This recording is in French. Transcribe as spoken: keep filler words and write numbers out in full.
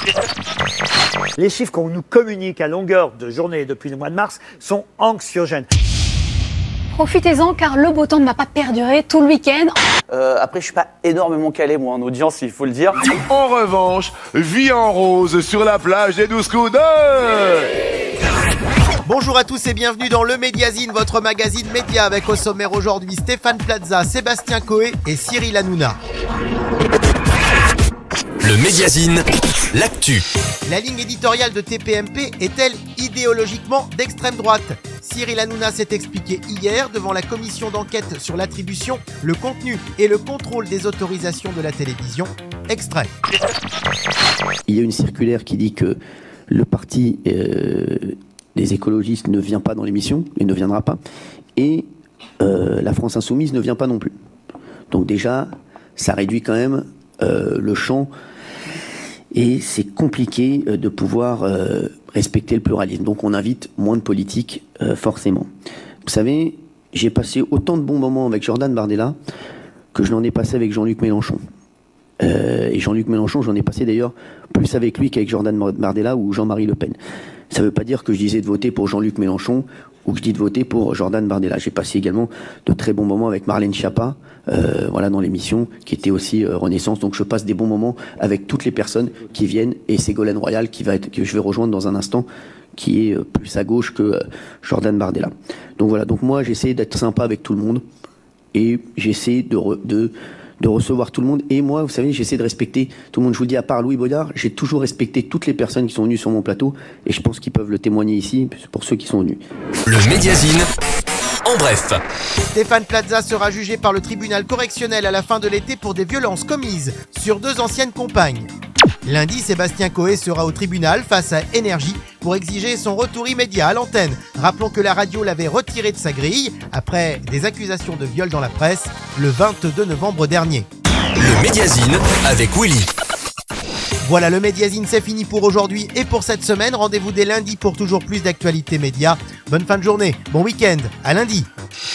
Les chiffres qu'on nous communique à longueur de journée depuis le mois de mars sont anxiogènes. Profitez-en car le beau temps ne va pas perdurer tout le week-end. Euh, après, je suis pas énormément calé, moi, en audience, il faut le dire. En revanche, vie en rose sur la plage des douze coups de... Bonjour à tous et bienvenue dans le Médiazine, votre magazine média avec au sommaire aujourd'hui Stéphane Plaza, Sébastien Coé et Cyril Hanouna. Le Médiazine, l'actu. La ligne éditoriale de T P M P est-elle idéologiquement d'extrême droite ? Cyril Hanouna s'est expliqué hier devant la commission d'enquête sur l'attribution, le contenu et le contrôle des autorisations de la télévision. Extrait. Il y a une circulaire qui dit que le parti euh, des écologistes ne vient pas dans l'émission et ne viendra pas, et euh, la France Insoumise ne vient pas non plus. Donc déjà, ça réduit quand même euh, le champ. Et c'est compliqué de pouvoir euh, respecter le pluralisme. Donc on invite moins de politique, euh, forcément. Vous savez, j'ai passé autant de bons moments avec Jordan Bardella que je n'en ai passé avec Jean-Luc Mélenchon. Euh, et Jean-Luc Mélenchon, j'en ai passé d'ailleurs plus avec lui qu'avec Jordan Bardella ou Jean-Marie Le Pen. Ça ne veut pas dire que je disais de voter pour Jean-Luc Mélenchon ou que je dis de voter pour Jordan Bardella. J'ai passé également de très bons moments avec Marlène Schiappa, euh, voilà, dans l'émission, qui était aussi euh, Renaissance. Donc je passe des bons moments avec toutes les personnes qui viennent, et Ségolène Royal, qui va être, que je vais rejoindre dans un instant, qui est euh, plus à gauche que euh, Jordan Bardella. Donc voilà, donc moi j'essaie d'être sympa avec tout le monde, et j'essaie de... Re, de de recevoir tout le monde, et moi, vous savez, j'essaie de respecter tout le monde. Je vous le dis, à part Louis Baudard, j'ai toujours respecté toutes les personnes qui sont venues sur mon plateau, et je pense qu'ils peuvent le témoigner ici, pour ceux qui sont venus. Le Médiazine, en bref. Stéphane Plaza sera jugé par le tribunal correctionnel à la fin de l'été pour des violences commises sur deux anciennes compagnes. Lundi, Sébastien Coé sera au tribunal face à Énergie pour exiger son retour immédiat à l'antenne. Rappelons que la radio l'avait retiré de sa grille après des accusations de viol dans la presse le vingt-deux novembre dernier. Le Médiazine avec Willy. Voilà, le Médiazine, c'est fini pour aujourd'hui et pour cette semaine. Rendez-vous dès lundi pour toujours plus d'actualités médias. Bonne fin de journée, bon week-end, à lundi.